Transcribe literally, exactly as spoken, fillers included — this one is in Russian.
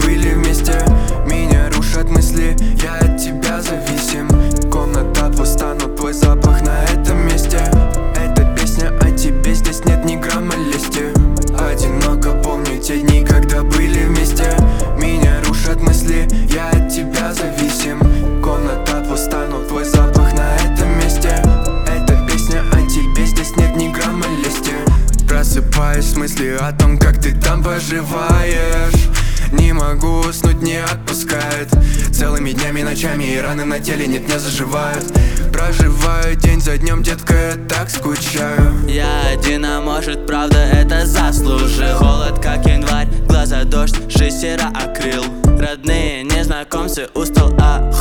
были вместе. Меня рушат мысли, я от тебя зависим. Комната пуста, но твой запах на этом месте. Эта песня о тебе, здесь нет ни грамма лести. Одиноко помню те дни, когда были вместе. Меня рушат мысли, я от тебя зависим. Комната пуста, но твой запах на этом месте. Эта песня о тебе, здесь нет ни грамма лести. Просыпаюсь с мыслью о том, как ты там поживаешь. Не могу уснуть, не отпускает. Целыми днями, ночами и раны на теле нет, не заживают. Проживаю день за днем, детка, я так скучаю. Я один, а может правда это заслужил. Холод как январь, глаза дождь, жизнь сера акрил. Родные незнакомцы, устал, а